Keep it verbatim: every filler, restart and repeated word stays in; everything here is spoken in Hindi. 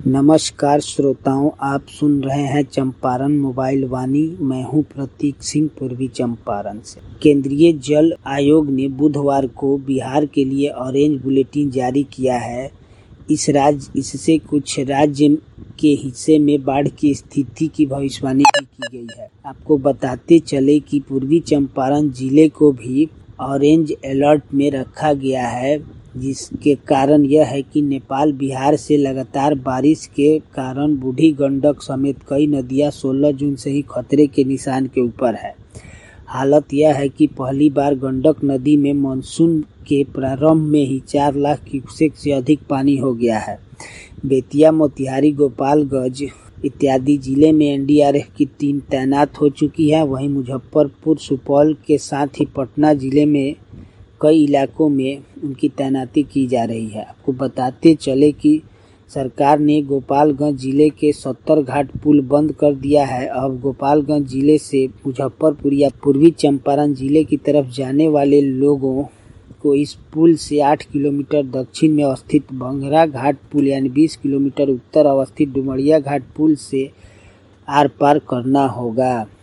नमस्कार श्रोताओं, आप सुन रहे हैं चंपारण मोबाइल वाणी। मैं हूं प्रतीक सिंह, पूर्वी चंपारण से। केंद्रीय जल आयोग ने बुधवार को बिहार के लिए ऑरेंज बुलेटिन जारी किया है। इस राज्य इससे कुछ राज्य के हिस्से में बाढ़ की स्थिति की भविष्यवाणी भी की गई है। आपको बताते चले कि पूर्वी चंपारण जिले को भी ऑरेंज अलर्ट में रखा गया है, जिसके कारण यह है कि नेपाल बिहार से लगातार बारिश के कारण बूढ़ी गंडक समेत कई नदियां सोलह जून से ही खतरे के निशान के ऊपर है। हालत यह है कि पहली बार गंडक नदी में मानसून के प्रारंभ में ही चार लाख क्यूसेक से अधिक पानी हो गया है। बेतिया, मोतिहारी, गोपालगंज इत्यादि जिले में एन डी आर एफ की टीम तैनात हो चुकी है। वहीं मुजफ्फरपुर, सुपौल के साथ ही पटना जिले में कई इलाकों में उनकी तैनाती की जा रही है। आपको बताते चले कि सरकार ने गोपालगंज जिले के सत्तर घाट पुल बंद कर दिया है। अब गोपालगंज जिले से मुजफ्फरपुर या पूर्वी चंपारण जिले की तरफ जाने वाले लोगों को इस पुल से आठ किलोमीटर दक्षिण में अवस्थित भंगरा घाट पुल यानी बीस किलोमीटर उत्तर अवस्थित डुमरिया घाट पुल से आर पार करना होगा।